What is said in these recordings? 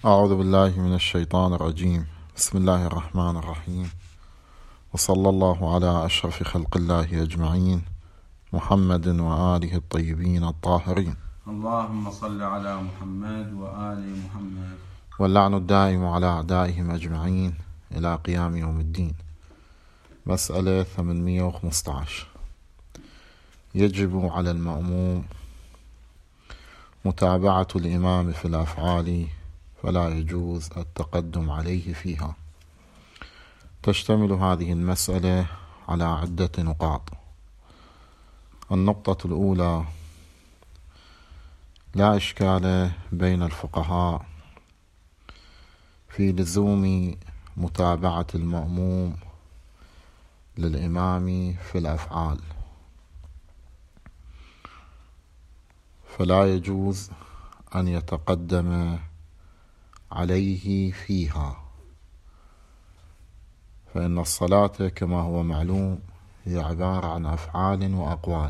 أعوذ بالله من الشيطان الرجيم. بسم الله الرحمن الرحيم، وصلى الله على أشرف خلق الله أجمعين، محمد وآله الطيبين الطاهرين، اللهم صل على محمد وآل محمد، واللعن الدائم على أعدائهم أجمعين إلى قيام يوم الدين. مسألة 815: يجب على المأموم متابعة الإمام في الأفعال فلا يجوز التقدم عليه فيها. تشتمل هذه المسألة على عدة نقاط. النقطة الأولى: لا إشكال بين الفقهاء في لزوم متابعة المأموم للإمام في الأفعال، فلا يجوز أن يتقدم عليه فيها، فإن الصلاة كما هو معلوم هي عبارة عن أفعال وأقوال.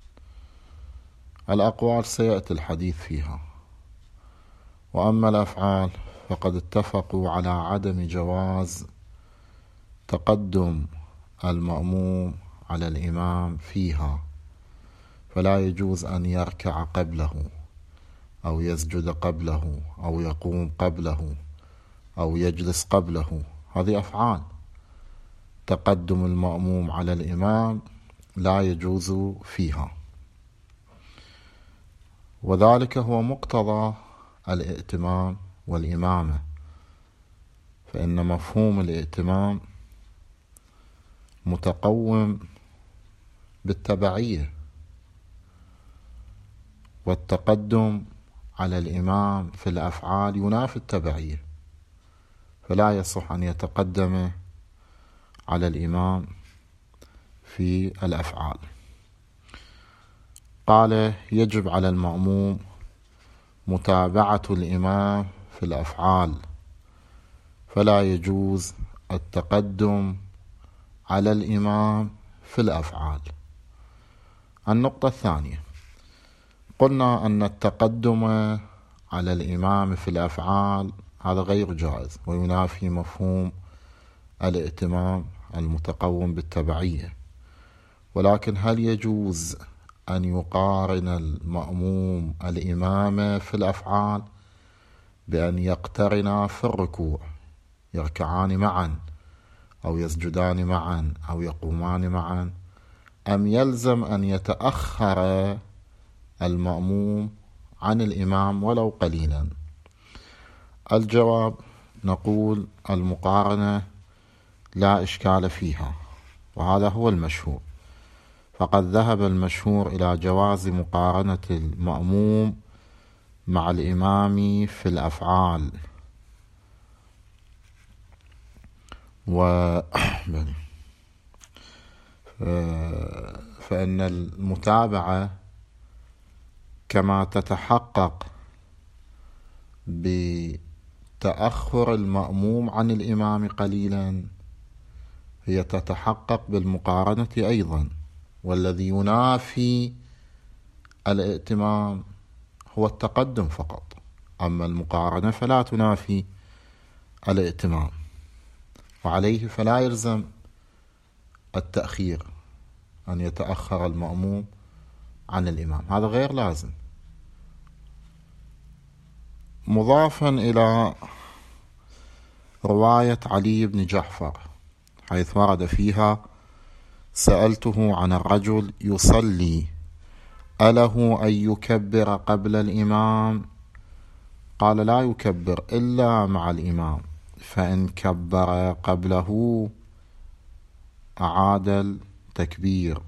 الأقوال سيأتي الحديث فيها، وأما الأفعال فقد اتفقوا على عدم جواز تقدم المأموم على الإمام فيها، فلا يجوز أن يركع قبله أو يسجد قبله أو يقوم قبله أو يجلس قبله. هذه أفعال. تقدم المأموم على الإمام لا يجوز فيها، وذلك هو مقتضى الائتمام والإمامة، فإن مفهوم الائتمام متقوم بالتبعية، والتقدم على الإمام في الأفعال ينافي التبعية، فلا يصح أن يتقدم على الإمام في الأفعال. قال: يجب على المأموم متابعة الإمام في الأفعال فلا يجوز التقدم على الإمام في الأفعال. النقطة الثانية: قلنا أن التقدم على الإمام في الأفعال هذا غير جائز وينافي مفهوم الائتمام المتقوم بالتبعية، ولكن هل يجوز أن يقارن المأموم الإمام في الأفعال بأن يقترنا في الركوع، يركعان معا أو يسجدان معا أو يقومان معا، أم يلزم أن يتأخر المأموم عن الإمام ولو قليلا؟ الجواب: نقول المقارنة لا إشكال فيها، وهذا هو المشهور، فقد ذهب المشهور إلى جواز مقارنة المأموم مع الإمام في الأفعال، فإن المتابعة كما تتحقق بتأخر المأموم عن الإمام قليلا هي تتحقق بالمقارنة أيضا، والذي ينافي الائتمام هو التقدم فقط، أما المقارنة فلا تنافي الائتمام، وعليه فلا يلزم التأخير أن يتأخر المأموم عن الإمام، هذا غير لازم. مضافا إلى رواية علي بن جعفر حيث ورد فيها: سألته عن الرجل يصلي أله أن يكبر قبل الإمام؟ قال: لا يكبر إلا مع الإمام، فإن كبر قبله أعاد التكبير.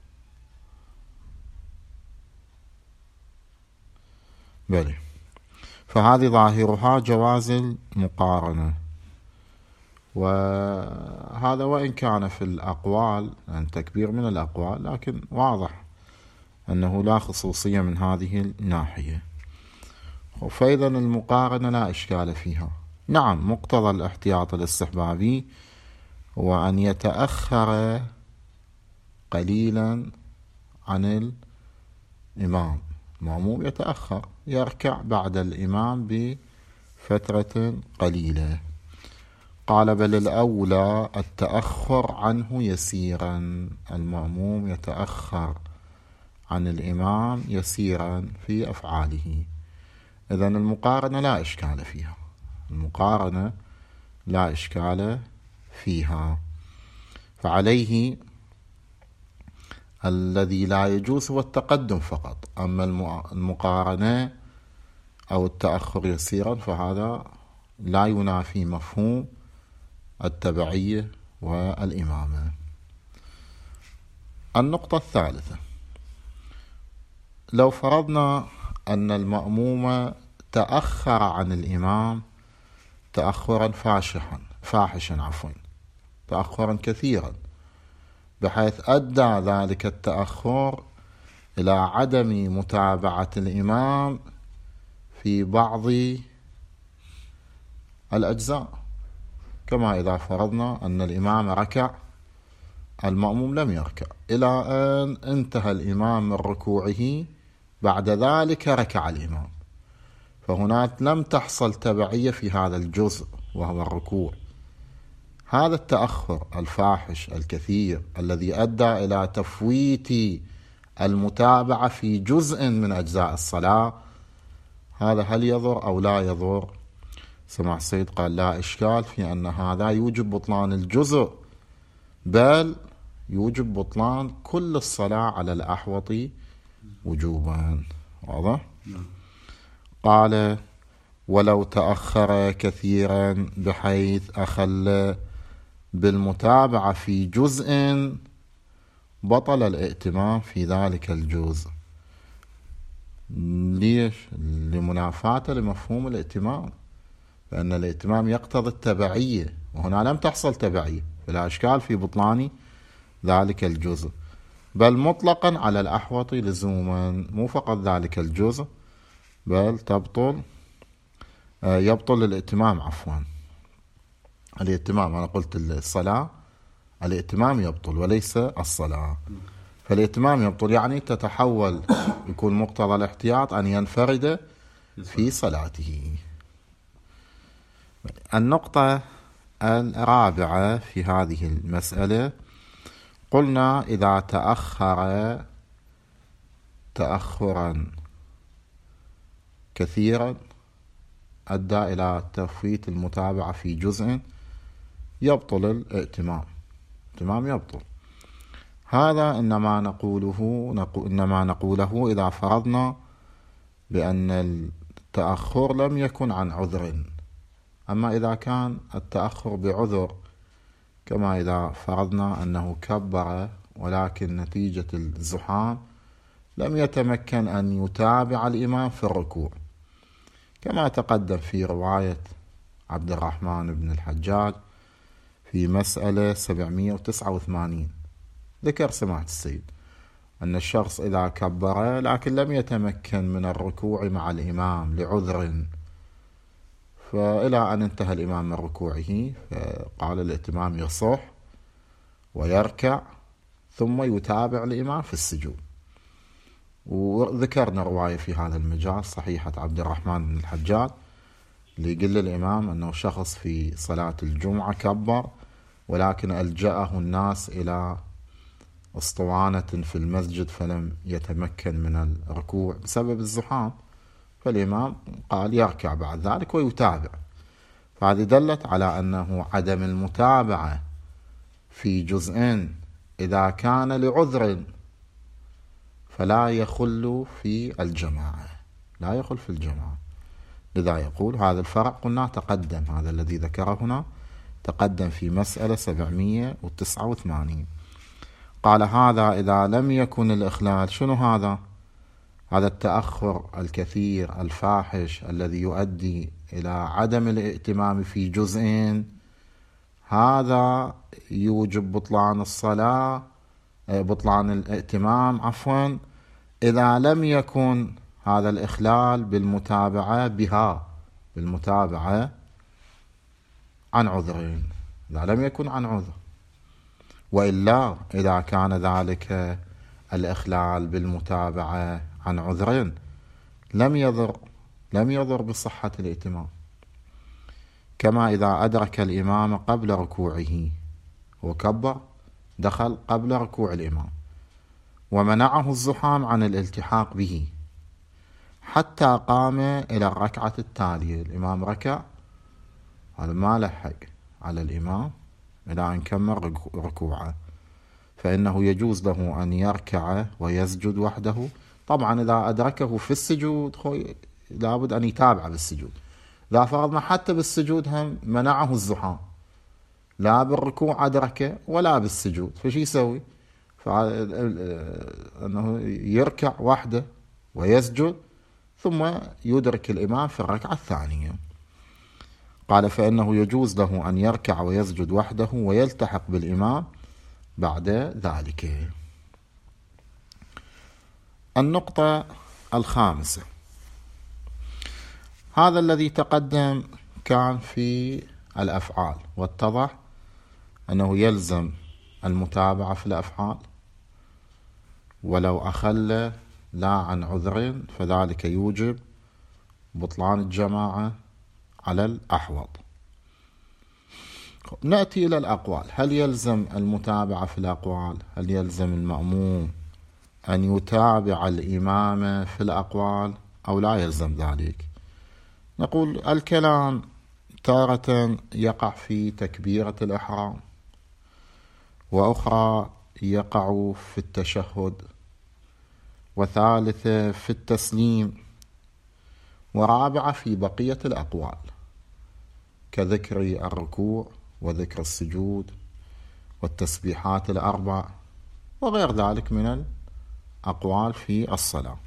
بلى، فهذه ظاهرها جواز المقارنة، وهذا وإن كان في الأقوال يعني تكبير من الأقوال، لكن واضح أنه لا خصوصية من هذه الناحية، فإذا المقارنة لا إشكال فيها. نعم، مقتضى الاحتياط الاستحبابي هو أن يتأخر قليلا عن الإمام، المأموم يتأخر، يركع بعد الإمام فترة قليلة. قال بل الأولى التأخر عنه يسيرا، المأموم يتأخر عن الإمام يسيرا في أفعاله. إذن المقارنة لا إشكال فيها، المقارنة لا إشكال فيها. فعليه الذي لا يجوز هو التقدم فقط، أما المقارنة أو التأخر يسيرا فهذا لا ينافي مفهوم التبعية والإمامة. النقطة الثالثة، لو فرضنا أن المأموم تأخر عن الإمام تأخرا فاحشا تأخرا كثيرا، بحيث أدى ذلك التأخر إلى عدم متابعة الإمام في بعض الأجزاء، كما إذا فرضنا أن الإمام ركع المأموم لم يركع إلى أن انتهى الإمام من ركوعه، بعد ذلك ركع الإمام، فهناك لم تحصل تبعية في هذا الجزء وهو الركوع. هذا التأخر الفاحش الكثير الذي أدى إلى تفويت المتابعة في جزء من أجزاء الصلاة، هذا هل يضر أو لا يضر؟ سمع السيد قال لا إشكال في أن هذا يوجب بطلان الجزء، بل يوجب بطلان كل الصلاة على الأحوط وجوبا. واضح؟ قال ولو تأخر كثيرا بحيث أخل بالمتابعة في جزء بطل الائتمام في ذلك الجزء. ليش؟ لمنافاة لمفهوم الائتمام، لأن الائتمام يقتضي التبعية، وهنا لم تحصل تبعية، فلا إشكال في بطلان ذلك الجزء، بل مطلقا على الأحوط لزوما، مو فقط ذلك الجزء بل يبطل الائتمام. الائتمام أنا قلت الصلاة، الائتمام يبطل وليس الصلاة، فالائتمام يبطل يعني تتحول، يكون مقتضى الاحتياط أن ينفرد في صلاته. النقطة الرابعة في هذه المسألة، قلنا إذا تأخر تأخرا كثيرا أدى إلى تفويت المتابعة في جزء يبطل الائتمام، الائتمام يبطل. هذا إنما نقوله إذا فرضنا بأن التأخر لم يكن عن عذر. أما إذا كان التأخر بعذر، كما إذا فرضنا أنه كبر ولكن نتيجة الزحام لم يتمكن أن يتابع الإمام في الركوع، كما تقدم في رواية عبد الرحمن بن الحجاج في مسألة 789، ذكر سماحة السيد أن الشخص إذا كبر لكن لم يتمكن من الركوع مع الإمام لعذر، فإلى أن انتهى الإمام من ركوعه فقال الائتمام يصح ويركع ثم يتابع الإمام في السجود. وذكرنا رواية في هذا المجال صحيحة عبد الرحمن بن الحجاج اللي يقول للإمام أنه شخص في صلاة الجمعة كبر ولكن ألجأه الناس إلى اسطوانة في المسجد فلم يتمكن من الركوع بسبب الزحام، فالإمام قال يركع بعد ذلك ويتابع. فهذه دلت على أنه عدم المتابعة في جزء إذا كان لعذر فلا يخل في الجماعة، لا يخل في الجماعة. لذا يقول هذا الفرع قلنا تقدم، هذا الذي ذكره هنا تقدم في مسألة 789. قال هذا إذا لم يكن الإخلال. شنو هذا؟ هذا التأخر الكثير الفاحش الذي يؤدي إلى عدم الائتمام في جزء، هذا يوجب بطلان الصلاة، بطلان الائتمام إذا لم يكن هذا الإخلال بالمتابعة بها، بالمتابعة عن عذرين، إذا لم يكن عن عذر. وإلا إذا كان ذلك الإخلال بالمتابعة عن عذر لم يضر بصحة الائتمام، كما إذا أدرك الإمام قبل ركوعه، وكبر دخل قبل ركوع الإمام ومنعه الزحام عن الالتحاق به حتى قام إلى الركعة التالية. الإمام ركع، هذا ما لحق على الإمام إلى أن كمل ركوعه، فإنه يجوز له أن يركع ويسجد وحده. طبعا إذا أدركه في السجود لابد أن يتابع بالسجود. إذا فرضنا حتى بالسجود هم منعه الزحام، لا بالركوع أدركه ولا بالسجود، فشي يسوي؟ أنه يركع وحده ويسجد ثم يدرك الإمام في الركعة الثانية. قال فإنه يجوز له أن يركع ويسجد وحده ويلتحق بالإمام بعد ذلك. النقطة الخامسة، هذا الذي تقدم كان في الأفعال، واتضح أنه يلزم المتابعة في الأفعال، ولو أخل لا عن عذر فذلك يوجب بطلان الجماعة على الأحوط. نأتي إلى الأقوال. هل يلزم المتابعة في الأقوال؟ هل يلزم المأموم أن يتابع الإمام في الأقوال أو لا يلزم ذلك؟ نقول الكلام تارة يقع في تكبيرة الإحرام، وأخرى يقع في التشهد، وثالثة في التسليم، ورابعة في بقية الأقوال كذكر الركوع وذكر السجود والتسبيحات الأربع وغير ذلك من الأقوال في الصلاة.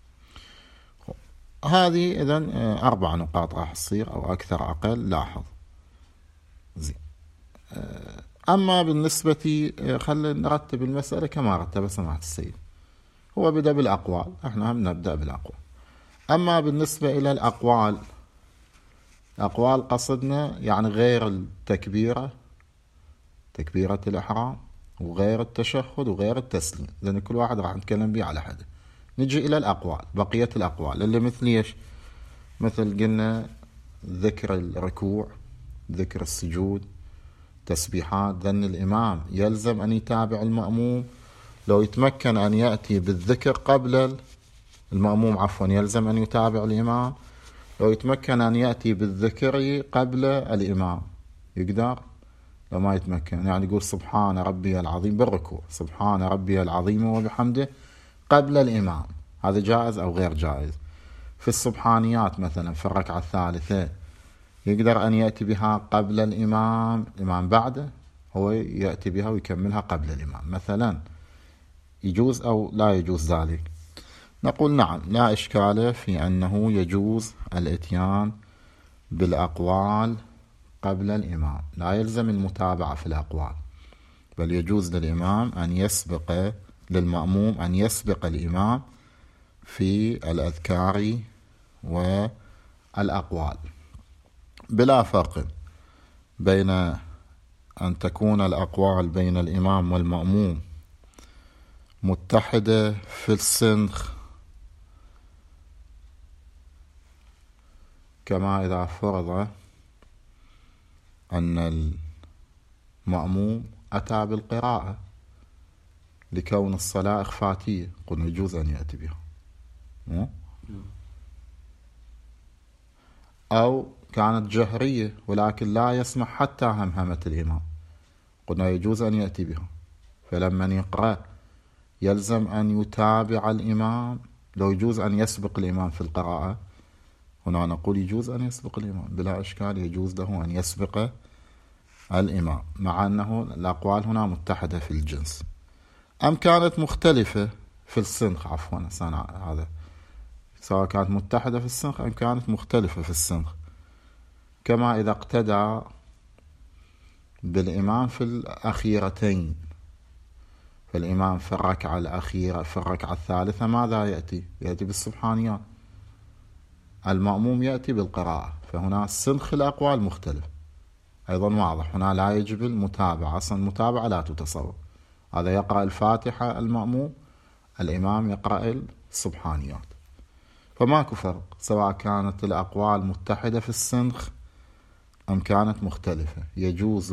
هذه إذن 4 نقاط راح تصير أو أكثر أقل، لاحظ زين. أما بالنسبة خلينا نرتب المسألة كما رتب سماحة السيد. هو بدأ بالأقوال، احنا هم نبدأ بالأقوال. أما بالنسبة إلى الأقوال، أقوال قصدنا يعني غير التكبيرة، تكبيرة الإحرام، وغير التشهد وغير التسليم، لأن كل واحد راح نتكلم به على حده. نجي إلى الأقوال، بقية الأقوال اللي مثل إيش؟ مثل قلنا ذكر الركوع، ذكر السجود، تسبيحات. ذن الإمام يلزم أن يتابع المأموم، لو يتمكن أن يأتي بالذكر قبل المأموم، عفوا يلزم أن يتابع الإمام. لو يتمكن أن يأتي بالذكر قبل الإمام يقدر، لو ما يتمكن يعني يقول سبحان ربي العظيم بالركوع، سبحان ربي العظيم وبحمده قبل الإمام، هذا جائز أو غير جائز. في السبحانيات مثلا في الركعة الثالثة يقدر أن يأتي بها قبل الإمام، الإمام بعده هو يأتي بها ويكملها قبل الإمام مثلا، يجوز أو لا يجوز ذلك؟ نقول نعم، لا إشكال في أنه يجوز الإتيان بالأقوال قبل الإمام، لا يلزم المتابعة في الأقوال، بل يجوز للإمام أن يسبق، للمأموم أن يسبق الإمام في الأذكار والأقوال، بلا فرق بين أن تكون الأقوال بين الإمام والمأموم متحدة في السنخ، كما إذا فرض أن المأموم أتى بالقراءة لكون الصلاة إخفاتية، قلنا يجوز أن يأتي بها، أو كانت جهرية ولكن لا يسمع حتى همهمة الإمام، قلنا يجوز أن يأتي بها. فلما يقرأ يلزم أن يتابع الإمام، لو يجوز أن يسبق الإمام في القراءة، هنا نقول يجوز أن يسبق الإمام بلا إشكال، يجوز له أن يسبق الإمام، مع أنه الأقوال هنا متحدة في الجنس. أم كانت مختلفة في السنخ، عفوا هذا سواء كانت متحدة في السنخ أم كانت مختلفة في السنخ، كما إذا اقتدى بالإمام في الأخيرتين، فالإمام في الركعة الأخيرة في الركعة الثالثة ماذا يأتي؟ يأتي بالسبحانيات، المأموم يأتي بالقراءة، فهنا سنخ الأقوال مختلف. أيضا واضح هنا لا يجب المتابعة، أصلا المتابعة لا تتصور، هذا يقرأ الفاتحة المأموم، الإمام يقرأ السبحانيات، فماكو فرق سواء كانت الأقوال متحدة في السنخ أم كانت مختلفة. يجوز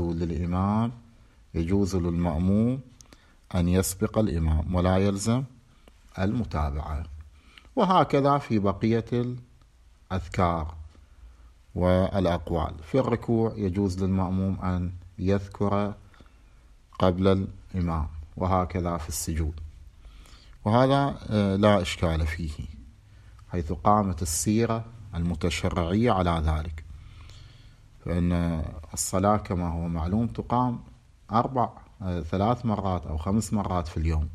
للمأموم أن يسبق الإمام ولا يلزم المتابعة. وهكذا في بقية الأذكار والأقوال. في الركوع يجوز للمأموم أن يذكر قبل الإمام، وهكذا في السجود، وهذا لا إشكال فيه، حيث قامت السيرة المتشرعية على ذلك. فإن الصلاة كما هو معلوم تقام 3 مرات أو 5 مرات في اليوم،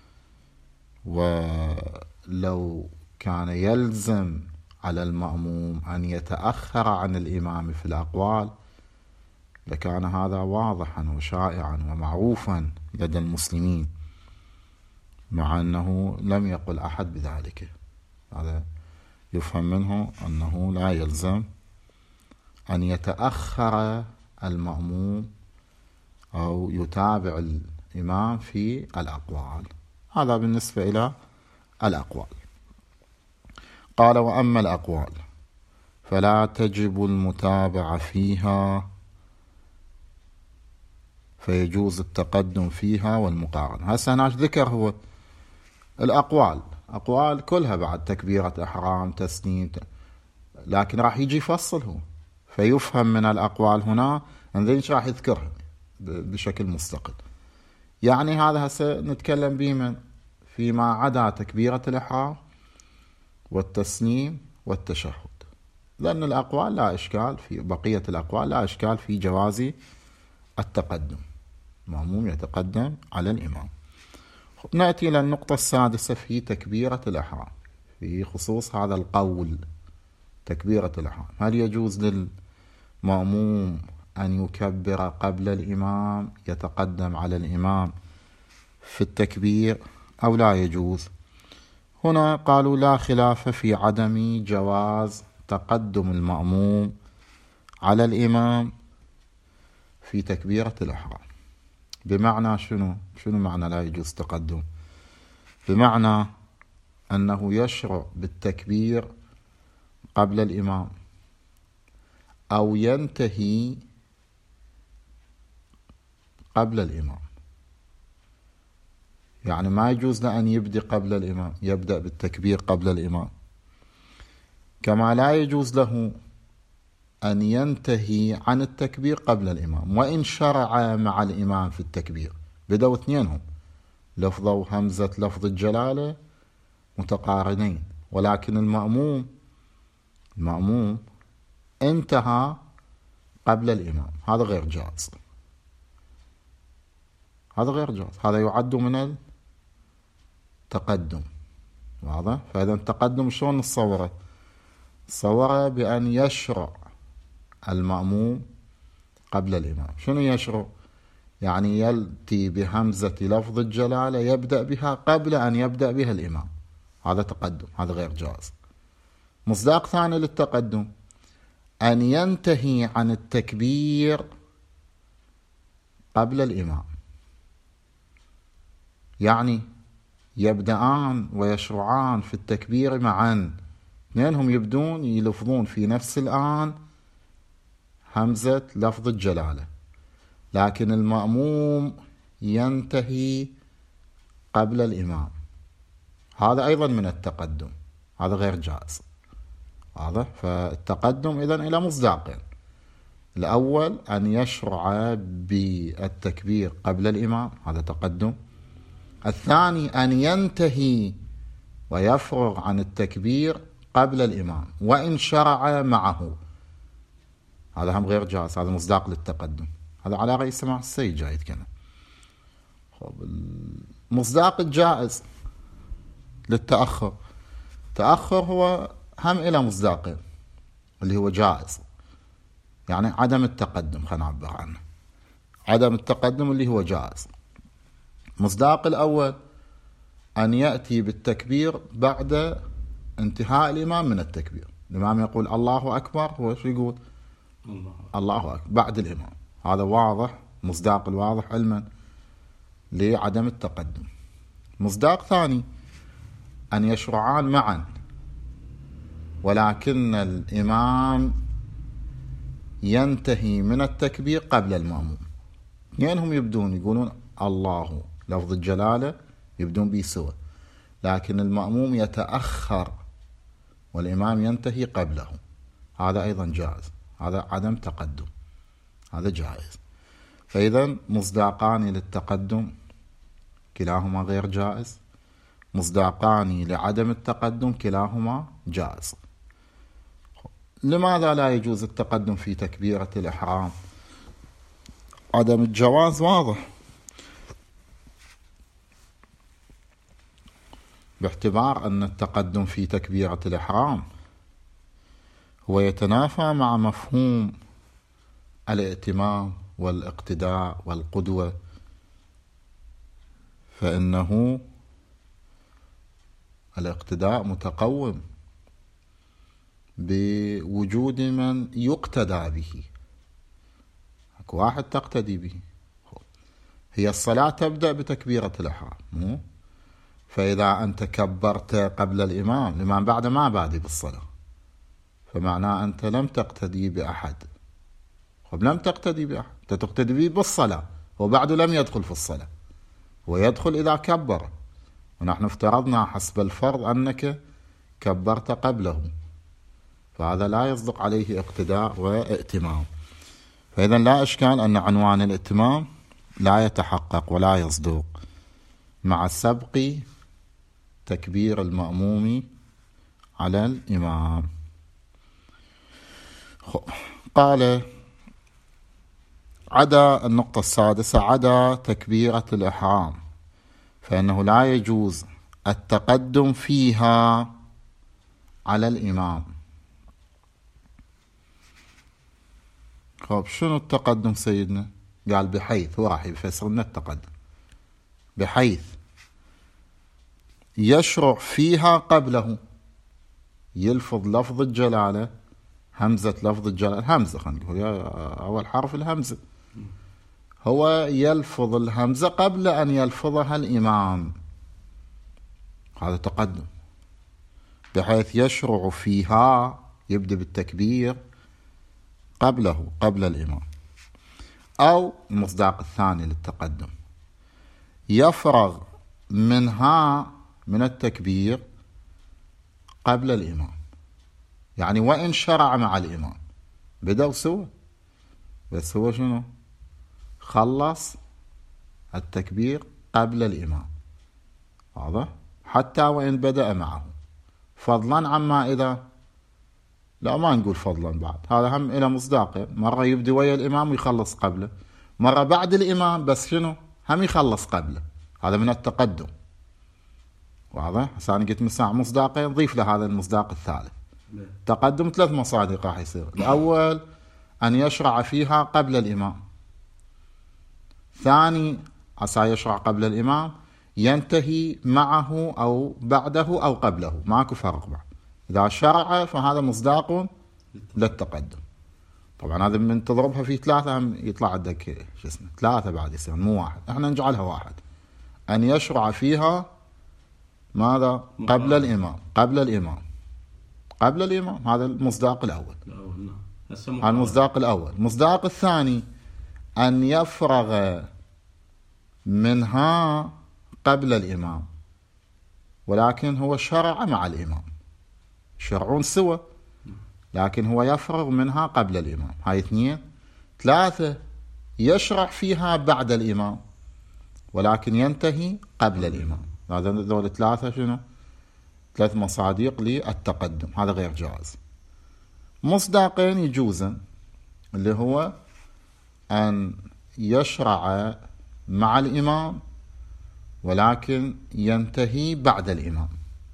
ولو كان يلزم على المأموم أن يتأخر عن الإمام في الأقوال لكان هذا واضحا وشائعا ومعروفا لدى المسلمين، مع أنه لم يقل أحد بذلك. هذا يفهم منه أنه لا يلزم أن يتأخر المأموم أو يتابع الإمام في الأقوال. هذا بالنسبة إلى الأقوال. قال: وأما الأقوال فلا تجب المتابعة فيها، فيجوز التقدم فيها والمقارنة. هسه هناك ذكر هو أقوال كلها بعد تكبيرة إحرام، تسليم، لكن راح يجي يفصله فيفهم من الأقوال هنا أن راح يذكرها بشكل مستقل. يعني هذا هسه نتكلم به فيما عدا تكبيرة الإحرام والتسليم والتشهد، لأن الأقوال لا إشكال في بقية الأقوال، لا إشكال في جواز التقدم، المأموم يتقدم على الإمام. نأتي إلى النقطة السادسة في تكبيرة الإحرام، في خصوص هذا القول تكبيرة الإحرام. هل يجوز للمأموم أن يكبر قبل الإمام، يتقدم على الإمام في التكبير، أو لا يجوز؟ هنا قالوا: لا خلاف في عدم جواز تقدم المأموم على الإمام في تكبيرة الإحرام. بمعنى شنو معنى لا يجوز تقدم؟ بمعنى أنه يشرع بالتكبير قبل الإمام أو ينتهي قبل الإمام. يعني ما يجوز له أن يبدأ قبل الإمام، يبدأ بالتكبير قبل الإمام، كما لا يجوز له أن ينتهي عن التكبير قبل الإمام. وإن شرع مع الإمام في التكبير، بدأوا اثنينهم لفظوا همزة لفظ الجلالة متقارنين، ولكن المأموم انتهى قبل الإمام، هذا غير جائز، هذا يعد من التقدم. واضح؟ فإذا التقدم شلون نصوره بأن يشرع المأموم قبل الإمام. شنو يشرع؟ يعني يأتي بهمزة لفظ الجلالة يبدأ بها قبل أن يبدأ بها الإمام، هذا تقدم، هذا غير جائز. مصداق ثاني للتقدم أن ينتهي عن التكبير قبل الإمام، يعني يبدأان ويشرعان في التكبير معا، اثنينهم يبدون يلفظون في نفس الآن همزة لفظ الجلالة، لكن المأموم ينتهي قبل الإمام، هذا أيضا من التقدم، هذا غير جائز. واضح؟ فالتقدم إذن إلى مصداقين: الأول أن يشرع بالتكبير قبل الإمام، هذا تقدم. الثاني أن ينتهي ويفرغ عن التكبير قبل الإمام وإن شرع معه، هذا هم غير جائز، هذا مصداق للتقدم. هذا على رأي سماع السيد جاي يتكلم. المصداق الجائز للتأخر، تأخر هو هم إلى مصداقين، اللي هو جائز، يعني عدم التقدم، خلينا نعبر عنه عدم التقدم اللي هو جائز. مصداق الأول أن يأتي بالتكبير بعد انتهاء الإمام من التكبير. الإمام يقول الله أكبر، هو شو يقول؟ الله أكبر بعد الإمام. هذا واضح، مصداق الواضح علما لعدم التقدم. مصداق ثاني أن يشرعان معا، ولكن الإمام ينتهي من التكبير قبل المأموم. اثنينهم يبدون يقولون الله لفظ الجلالة يبدون به سوا، لكن المأموم يتأخر والإمام ينتهي قبله، هذا أيضا جائز، هذا عدم تقدم، هذا جائز. فإذا مصداقان للتقدم كلاهما غير جائز، مصداقان لعدم التقدم كلاهما جائز. لماذا لا يجوز التقدم في تكبيرة الإحرام؟ عدم الجواز واضح، باعتبار أن التقدم في تكبيرة الإحرام هو يتنافى مع مفهوم الائتمام والاقتداء والقدوة، فإنه الاقتداء متقوم بوجود من يقتدى به، واحد تقتدي به. هي الصلاة تبدأ بتكبيرة الإحرام، فإذا أنت كبرت قبل الإمام بعد ما بادي بالصلاة، فمعناه أنت لم تقتدي بأحد. لم تقتدي بأحد، أنت تقتدي به بالصلاة، وبعده لم يدخل في الصلاة، ويدخل إذا كبر، ونحن افترضنا حسب الفرض أنك كبرت قبله، فهذا لا يصدق عليه اقتداء وائتمام. فإذا لا إشكال أن عنوان الائتمام لا يتحقق ولا يصدق مع سبق تكبير المأموم على الإمام. قال عدا النقطة السادسة، عدا تكبيرة الإحرام فإنه لا يجوز التقدم فيها على الإمام. شنو التقدم سيدنا؟ قال بحيث، هو راح يفسر لنا التقدم بحيث يشرع فيها قبله، يلفظ لفظ الجلالة، همزة لفظ الجلالة، همزة خلينا نقول أول حرف الهمزة، هو يلفظ الهمزة قبل أن يلفظها الإمام، هذا تقدم. بحيث يشرع فيها، يبدأ بالتكبير قبله، قبل الإمام. أو المصداق الثاني للتقدم، يفرغ منها من التكبير قبل الإمام، يعني وإن شرع مع الإمام بدأوا سوا، بس هو شنو؟ خلص التكبير قبل الإمام، واضح؟ حتى وإن بدأ معه، فضلا عما إذا، لا ما نقول فضلا بعد، هذا هم إلى مصداقه، مرة يبدأ ويا الإمام ويخلص قبله، مرة بعد الإمام بس شنو؟ هم يخلص قبله، هذا من التقدم، واضح؟ هسه أنا قلت من ساعة مصداقين، نضيف له هذا المصداق الثالث. تقدم 3 مصادق راح يصير، الأول أن يشرع فيها قبل الإمام، ثاني عسى يشرع قبل الإمام ينتهي معه أو بعده أو قبله، ماكو فرق بعد، إذا شرع فهذا مصداق للتقدم. طبعا هذا من تضربها في 3 هم يطلع عندك 3 بعد يصير مو 1، احنا نجعلها 1. أن يشرع فيها ماذا؟ قبل الإمام، قبل الإمام، قبل الإمام، هذا المصداق الأول. هذا المصداق الأول. المصداق الثاني أن يفرغ منها قبل الإمام، ولكن هو شرع مع الإمام، شرعون سوا، لكن هو يفرغ منها قبل الإمام، هاي 2. 3 يشرع فيها بعد الإمام ولكن ينتهي قبل الإمام، هذا ذول 3 شنو؟ 3 مصادق للتقدم، هذا غير جائز. مصداقين يجوزن، اللي هو أن يشرع مع الإمام ولكن ينتهي بعد الإمام،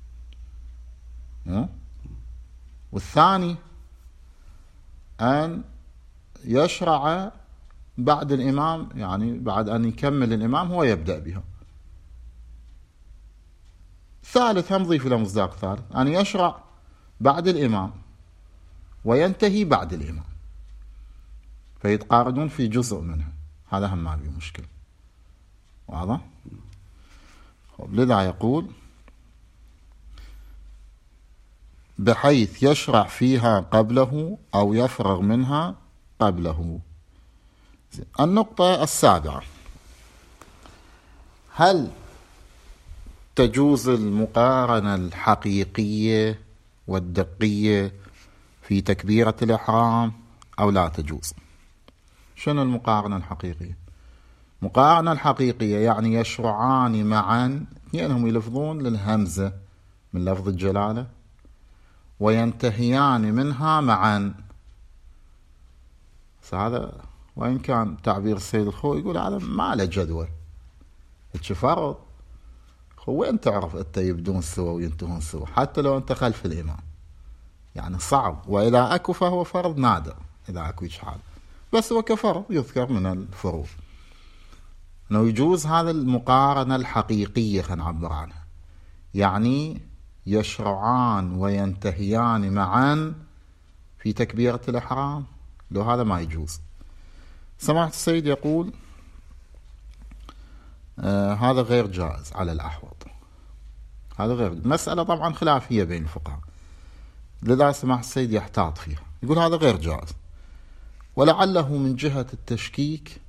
والثاني أن يشرع بعد الإمام، يعني بعد أن يكمل الإمام هو يبدأ بها. ثالث هم ضيف له مصداق ثالث، أن يشرع بعد الإمام وينتهي بعد الإمام، فيتقارنون في جزء منها، هذا هم ما فيه مشكلة، واضح؟ لذا يقول بحيث يشرع فيها قبله أو يفرغ منها قبله. النقطة السابعة: هل تجوز المقارنة الحقيقية والدقية في تكبيرة الإحرام أو لا تجوز؟ شنو المقارنة الحقيقية؟ مقارنة الحقيقية يعني يشرعان معا، لأنهم يلفظون للهمزة من لفظ الجلالة وينتهيان منها معا. هذا وإن كان تعبير السيد الخوئي يقول هذا ما له جدوى، فرض وين تعرف أنت يبدون سوا وينتهون سوا حتى لو أنت خلف الإمام؟ يعني صعب، وإذا أكو فهو فرض نادر إذا أكو إشحال، بس هو كفرض يذكر من الفروض. أنه يجوز هذا المقارنة الحقيقية خلينا نعبر عنها، يعني يشرعان وينتهيان معا في تكبيرة الإحرام، لو هذا ما يجوز. سماحة السيد يقول هذا غير جائز على الأحوط. هذا غير مسألة طبعا خلافية بين الفقهاء، لذا سماحة السيد يحتاط فيها، يقول هذا غير جائز، ولعله من جهة التشكيك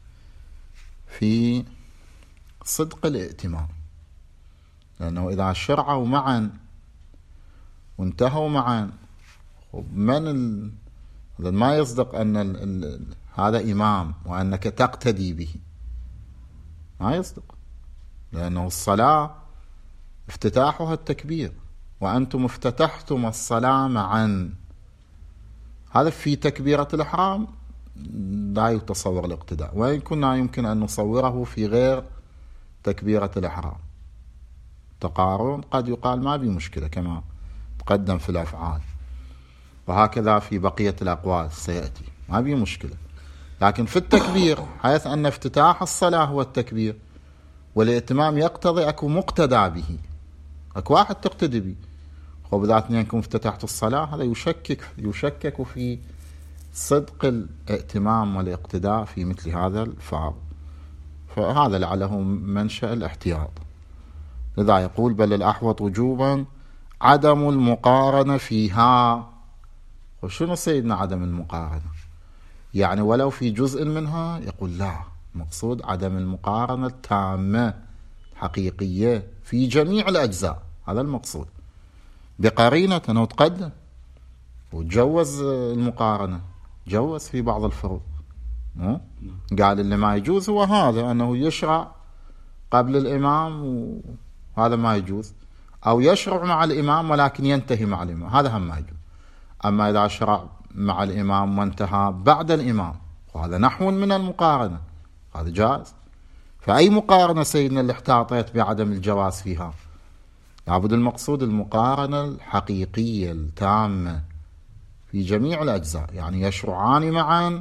في صدق الائتمام، لأنه إذا شرعوا معا وانتهوا معا من ما يصدق أن هذا إمام وأنك تقتدي به، ما يصدق، لأنه الصلاة افتتاحها التكبير وأنتم افتتحتم الصلاة معا. هذا في تكبيرة الإحرام لا يتصور الاقتداء، وإن كنا يمكن أن نصوره في غير تكبيرة الإحرام. تقارن قد يقال ما بي مشكلة كما تقدم في الأفعال، وهكذا في بقية الأقوال سيأتي، ما بي مشكلة. لكن في التكبير حيث أن افتتاح الصلاة هو التكبير والائتمام يقتضي أكو مقتدى به، أكو واحد تقتدي به، وبذات أنكم افتتحت الصلاة، هذا يشكك في صدق الائتمام والاقتداء في مثل هذا الفعل، فهذا لعله منشأ الاحتياط. لذا يقول بل الأحوط وجوبا عدم المقارنة فيها. وشنو سيدنا عدم المقارنة؟ يعني ولو في جزء منها؟ يقول لا، مقصود عدم المقارنة التامة حقيقية في جميع الأجزاء، هذا المقصود، بقرينة أنه تقدم وتجوز المقارنة، جوز في بعض الفروض. قال اللي ما يجوز هو هذا، أنه يشرع قبل الإمام وهذا ما يجوز، أو يشرع مع الإمام ولكن ينتهي مع الإمام، هذا هم ما يجوز. أما إذا شرع مع الإمام وانتهى بعد الإمام، وهذا نحو من المقارنة، هذا جائز. فأي مقارنة سيدنا اللي احتاطيت بعدم الجواز فيها؟ لابد المقصود المقارنة الحقيقية التامة في جميع الأجزاء، يعني يشرعان معا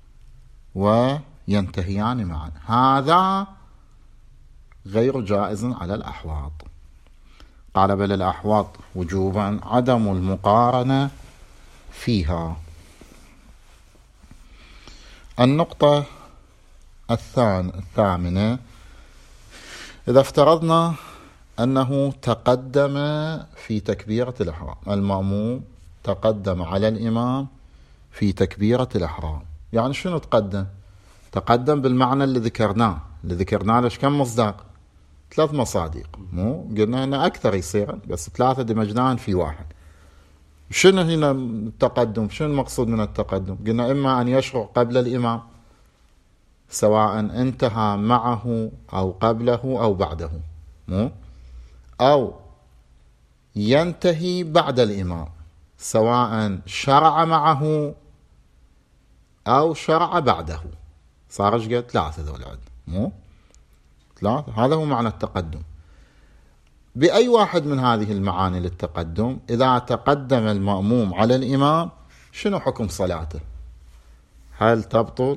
وينتهيان معا، هذا غير جائز على الأحواط. قال بل الأحواط وجوبا عدم المقارنة فيها. النقطة الثامنة: إذا افترضنا أنه تقدم في تكبيرة الإحرام، المأموم تقدم على الإمام في تكبيرة الإحرام، يعني شنو تقدم؟ تقدم بالمعنى اللي ذكرناه ليش كم مصداق؟ 3 مصادق، مو قلنا أن أكثر يصير، بس 3 دمجناهن في واحد. شنو هنا التقدم؟ شنو المقصود من التقدم؟ قلنا إما أن يشرع قبل الإمام سواء انتهى معه أو قبله أو بعده، مو؟ أو ينتهي بعد الإمام سواء شرع معه أو شرع بعده. صار ايش قد؟ 3 ذول عد، مو 3. هذا هو معنى التقدم. بأي واحد من هذه المعاني للتقدم إذا تقدم المأموم على الإمام شنو حكم صلاته؟ هل تبطل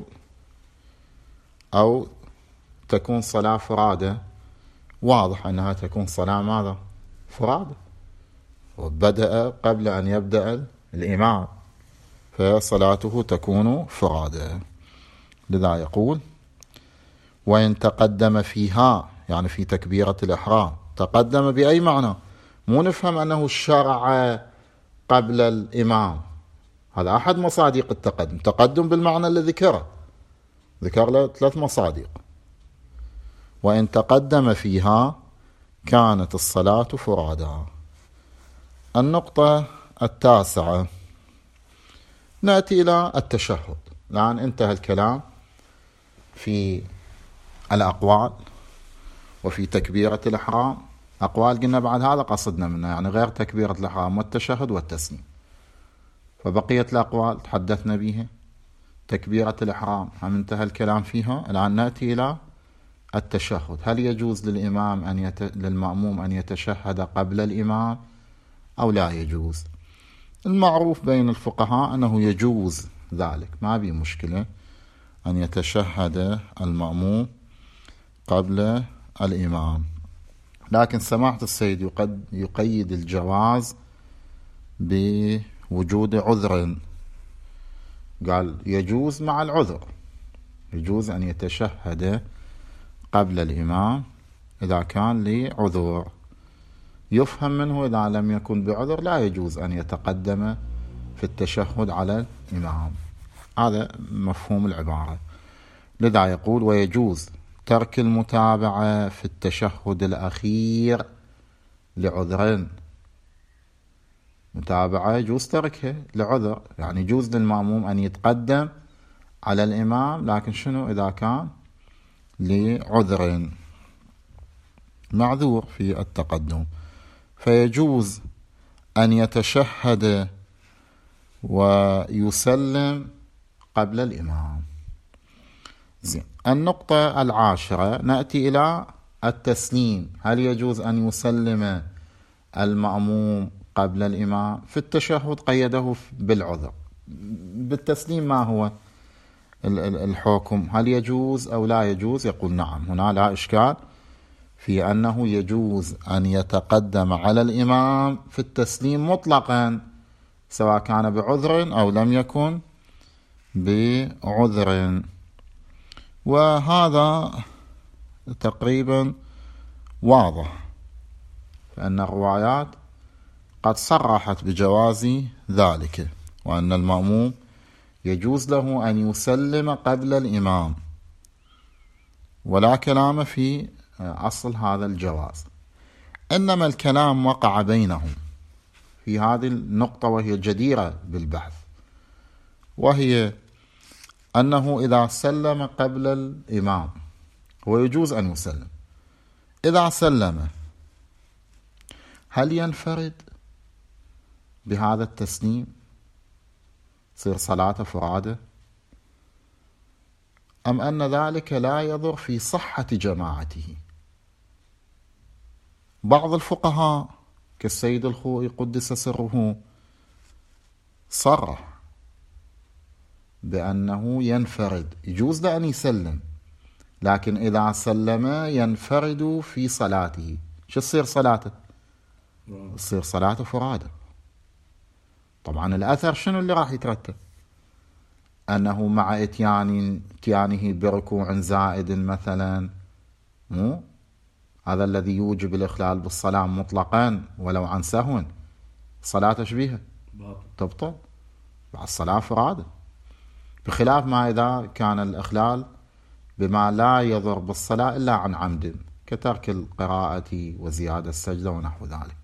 أو تكون صلاة فرادة؟ واضح أنها تكون صلاة ماذا؟ فرادة، وبدأ قبل أن يبدأ الإمام، فصلاته تكون فرادة. لذا يقول وإن تقدم فيها، يعني في تكبيرة الإحرام، تقدم بأي معنى؟ مو نفهم أنه شرع قبل الإمام، هذا أحد مصادق التقدم. تقدم بالمعنى اللي ذكر له 3 مصادق. وإن تقدم فيها كانت الصلاة فرادى. النقطة 9 نأتي إلى التشهد. الآن انتهى الكلام في الأقوال وفي تكبيرة الإحرام. أقوال قلنا بعد هذا قصدنا منها يعني غير تكبيرة الإحرام والتشهد والتسليم. فبقية الأقوال تحدثنا بها. تكبيرة الإحرام هم انتهى الكلام فيها. الآن نأتي إلى التشهد. هل يجوز للمأموم أن يتشهد قبل الإمام أو لا يجوز؟ المعروف بين الفقهاء أنه يجوز ذلك، ما بي مشكلة أن يتشهد المأموم قبل الإمام. لكن سماحة السيد يقيد الجواز بوجود عذر. قال يجوز مع العذر، يجوز أن يتشهد قبل الإمام إذا كان لعذر. يفهم منه إذا لم يكن بعذر لا يجوز أن يتقدم في التشهد على الإمام. هذا مفهوم العبارة. لذا يقول ويجوز ترك المتابعة في التشهد الأخير لعذر. متابعة يجوز تركها لعذر، يعني يجوز للمأموم أن يتقدم على الإمام، لكن شنو إذا كان لعذر معذور في التقدم. فيجوز أن يتشهد ويسلم قبل الإمام. زين. النقطة 10 نأتي إلى التسليم. هل يجوز أن يسلم المأموم قبل الإمام؟ في التشهد قيده بالعذر. بالتسليم ما هو الحكم؟ هل يجوز أو لا يجوز؟ يقول نعم، هنا لا إشكال في أنه يجوز أن يتقدم على الإمام في التسليم مطلقا، سواء كان بعذر أو لم يكن بعذر. وهذا تقريبا واضح، فإن الروايات قد صرحت بجواز ذلك، وأن المأموم يجوز له أن يسلم قبل الإمام، ولا كلام في أصل هذا الجواز. إنما الكلام وقع بينهم في هذه النقطة وهي جديرة بالبحث، وهي أنه إذا سلم قبل الإمام هو يجوز أن يسلم. إذا سلم هل ينفرد بهذا التسليم تصير صلاة فرادة، أم أن ذلك لا يضر في صحة جماعته؟ بعض الفقهاء كالسيد الخوئي قدس سره صرح بأنه ينفرد، يجوز له أن يسلم، لكن إذا سلم ينفرد في صلاته. شو تصير صلاته؟ تصير صلاته فرادة. طبعا الأثر شنو اللي راح يترتب؟ أنه مع اتيانه بركوع زائد مثلا، مو هذا الذي يوجب الإخلال بالصلاة مطلقا ولو عن سهو، صلاة شبيهة تبطل مع الصلاة فرادة، بخلاف ما إذا كان الإخلال بما لا يضر بالصلاة إلا عن عمد كترك القراءة وزيادة السجدة ونحو ذلك.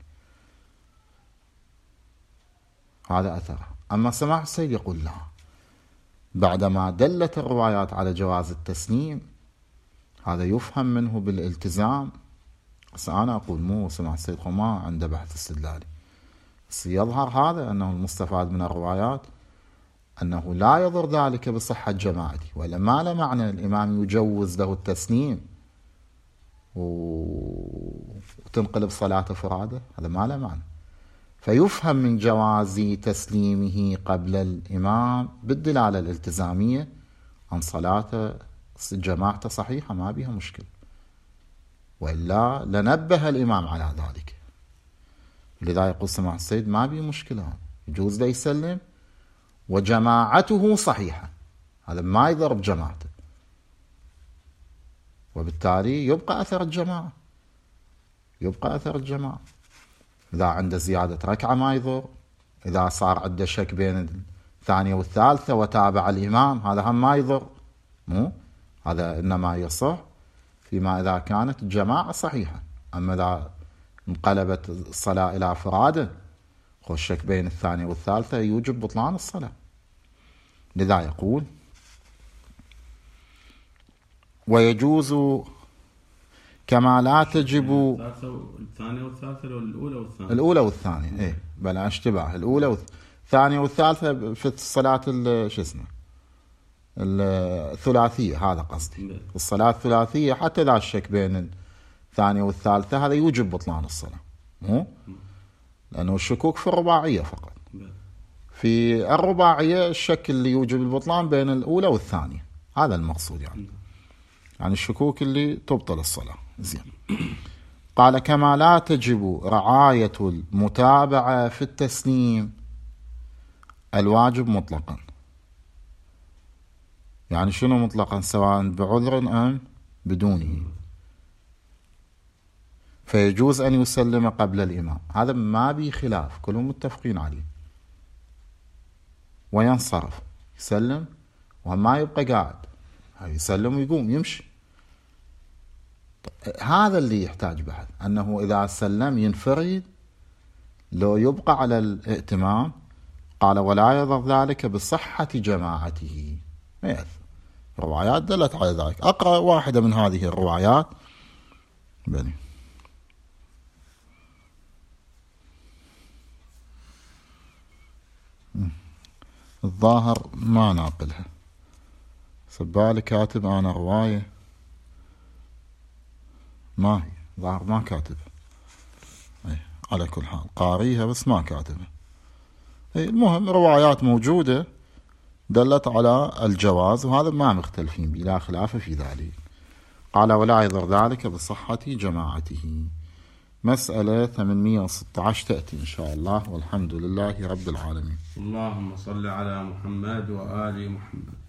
هذا أثر. أما سماح السيد يقول لا، بعدما دلت الروايات على جواز التسليم هذا يفهم منه بالالتزام. بس أنا أقول مو سماح السيد ما عنده بحث استدلالي، بس يظهر هذا أنه المستفاد من الروايات أنه لا يضر ذلك بصحة جماعته، وإلا ما له معنى الإمام يجوز له التسليم وتنقلب صلاته فرادة، هذا ما له معنى. فيفهم من جواز تسليمه قبل الإمام بالدلالة الالتزامية عن صلاة جماعته صحيحة ما بها مشكلة، وإلا لنبه الإمام على ذلك. لذا يقول سماح السيد ما بها مشكلة، يجوز له يسلم وجماعته صحيحة، هذا ما يضرب جماعته، وبالتالي يبقى أثر الجماعة، يبقى أثر إذا عنده زيادة ركعة ما يضر، إذا صار عنده شك بين الثانية والثالثة وتابع الإمام، هذا هم ما يضر، مو هذا إنما يصح فيما إذا كانت الجماعة صحيحة. أما إذا انقلبت الصلاة إلى فرادة خشك بين الثانية والثالثة يوجب بطلان الصلاة. لذا يقول ويجوز كما لا تجب الثانية والثالثة الأولى والثانية. الأولى والثانية إيه بلا اشتباه، الأولى والثانية والثالثة في الصلاة شو اسمه الثلاثية، هذا قصدي الصلاة الثلاثية. حتى إذا الشك بين الثانية والثالثة هذا يوجب بطلان الصلاة، مو لأنه الشكوك في الرباعية فقط. في الرباعية الشك اللي يوجب البطلان بين الأولى والثانية، هذا المقصود يعني الشكوك اللي تبطل الصلاة. زين. قال كما لا تجب رعاية المتابعة في التسليم الواجب مطلقا. يعني شنو مطلقا؟ سواء بعذر أم بدونه، فيجوز أن يسلم قبل الإمام، هذا ما بي خلاف، كلهم متفقين عليه، وينصرف يسلم وما يبقى قاعد، يسلم ويقوم يمشي. هذا اللي يحتاج بحث، أنه إذا سلم ينفرد لو يبقى على الائتمام. قال ولا يضر ذلك بصحة جماعته، ما يأثر. الروايات دلت على ذلك. أقرأ واحدة من هذه الروايات بني. الظاهر ما ناقلها، سبالي كاتب أنا رواية ما هي ظاهر ما كاتبها. على كل حال قاريها بس ما كاتبها. المهم روايات موجودة دلت على الجواز، وهذا ما مختلفين به، لا خلاف في ذلك. قال ولا يضر ذلك بصحة جماعته. مسألة 816 تأتي إن شاء الله، والحمد لله رب العالمين. اللهم صل على محمد وآل محمد.